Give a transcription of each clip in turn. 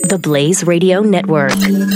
The Blaze Radio Network.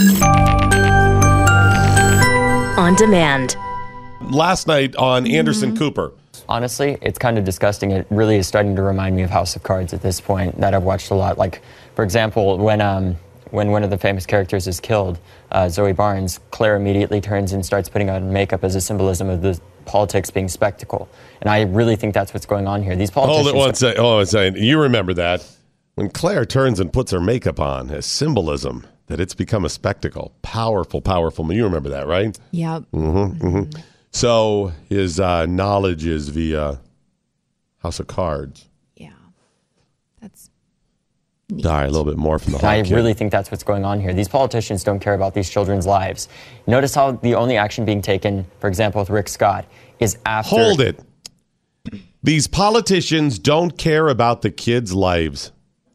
On demand. Last night on Anderson Cooper. Honestly, it's kind of disgusting. It really is starting to remind me of House of Cards at this point that I've watched a lot. Like, for example, when one of the famous characters is killed, Zoe Barnes, Claire immediately turns and starts putting on makeup as a symbolism of the politics being spectacle. And I really think that's what's going on here. These politicians... Hold it one second. You remember that. When Claire turns and puts her makeup on as symbolism, that it's become a spectacle. Powerful, powerful. You remember that, right? Yep. So his knowledge is via House of Cards. Yeah. That's neat. Die a little bit more from the I hot kid. really think that's what's going on here. These politicians don't care about these children's lives. Notice how the only action being taken, for example, with Rick Scott, is after... Hold it. These politicians don't care about the kids' lives.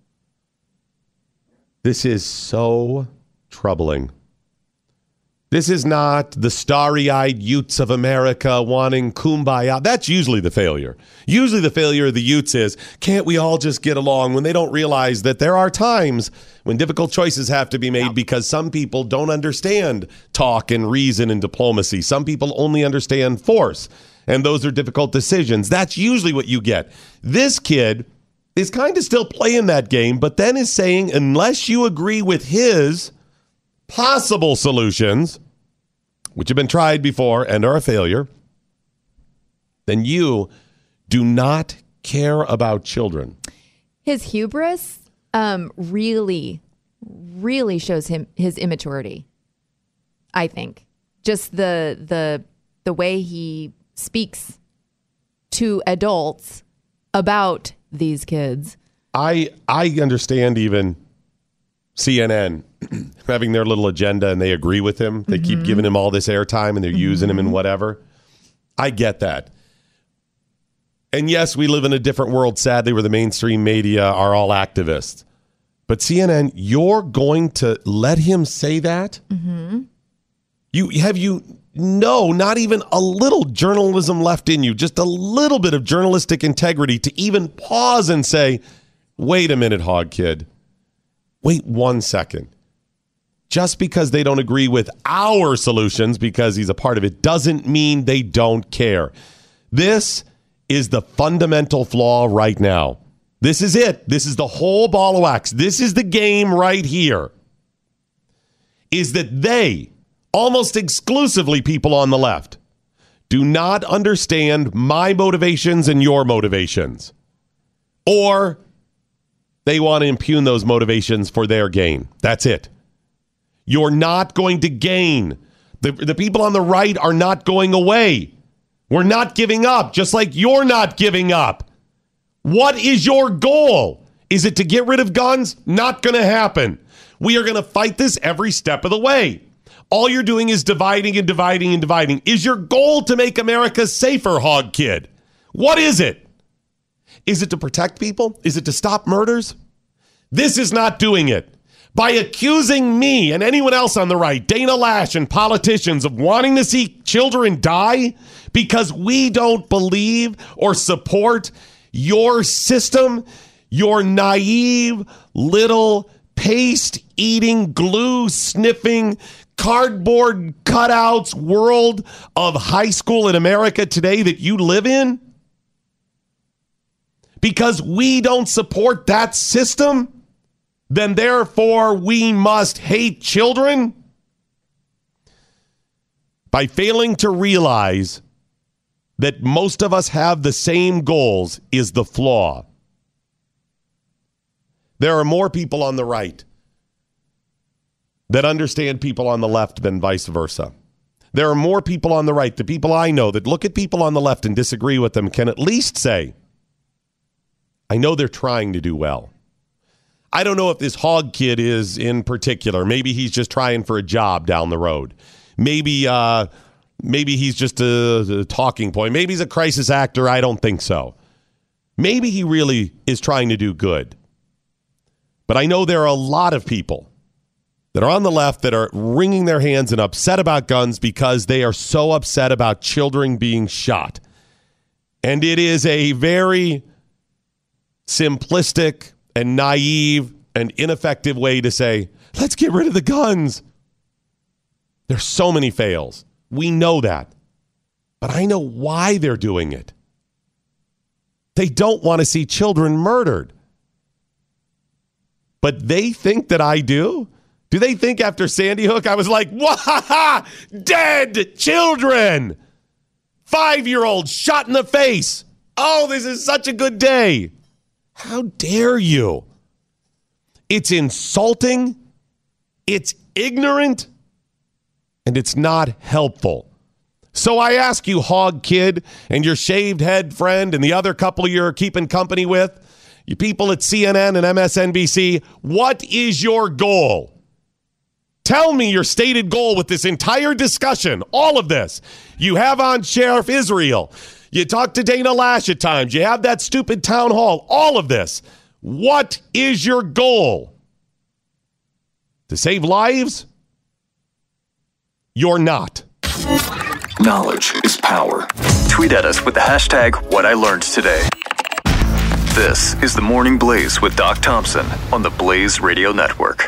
This is so troubling. This is not the starry-eyed Utes of America wanting kumbaya. That's usually the failure. Usually the failure of the Utes is, can't we all just get along, when they don't realize that there are times when difficult choices have to be made because some people don't understand talk and reason and diplomacy. Some people only understand force, and those are difficult decisions. That's usually what you get. This kid is kind of still playing that game, but then is saying, unless you agree with his possible solutions, which have been tried before and are a failure, then you do not care about children. His hubris really shows him his immaturity, I think. Just the way he speaks to adults about these kids. I understand even CNN having their little agenda and they agree with him. They keep giving him all this airtime and they're using him and whatever. I get that. And yes, we live in a different world, sadly, where the mainstream media are all activists. But CNN, you're going to let him say that? No, not even a little journalism left in you, just a little bit of journalistic integrity to even pause and say, wait a minute, Hog Kid. Wait 1 second. Just because they don't agree with our solutions, because he's a part of it, doesn't mean they don't care. This is the fundamental flaw right now. This is it. This is the whole ball of wax. This is the game right here. Is that they, almost exclusively people on the left, do not understand my motivations and your motivations. Or they want to impugn those motivations for their gain. That's it. You're not going to gain. The people on the right are not going away. We're not giving up, just like you're not giving up. What is your goal? Is it to get rid of guns? Not going to happen. We are going to fight this every step of the way. All you're doing is dividing and dividing and dividing. Is your goal to make America safer, Hog Kid? What is it? Is it to protect people? Is it to stop murders? This is not doing it. By accusing me and anyone else on the right, Dana Lash and politicians, of wanting to see children die because we don't believe or support your system, your naive little paste-eating, glue-sniffing, cardboard cutouts world of high school in America today that you live in? Because we don't support that system, then therefore we must hate children? By failing to realize that most of us have the same goals is the flaw. There are more people on the right that understand people on the left than vice versa. There are more people on the right, the people I know, that look at people on the left and disagree with them, can at least say, I know they're trying to do well. I don't know if this Hog Kid is in particular. Maybe he's just trying for a job down the road. Maybe he's just a talking point. Maybe he's a crisis actor. I don't think so. Maybe he really is trying to do good. But I know there are a lot of people that are on the left that are wringing their hands and upset about guns because they are so upset about children being shot. And it is a very simplistic and naive and ineffective way to say, let's get rid of the guns. There's so many fails. We know that. But I know why they're doing it. They don't want to see children murdered. But they think that I do? Do they think after Sandy Hook I was like, wah, dead children, 5-year-olds shot in the face. Oh, this is such a good day. How dare you? It's insulting, it's ignorant, and it's not helpful. So I ask you, Hog Kid, and your shaved head friend, and the other couple you're keeping company with, you people at CNN and MSNBC, what is your goal? Tell me your stated goal with this entire discussion, all of this. You have on Sheriff Israel. You talk to Dana Lash at times. You have that stupid town hall, all of this. What is your goal? To save lives? You're not. Knowledge is power. Tweet at us with the hashtag #WhatILearnedToday. This is the Morning Blaze with Doc Thompson on the Blaze Radio Network.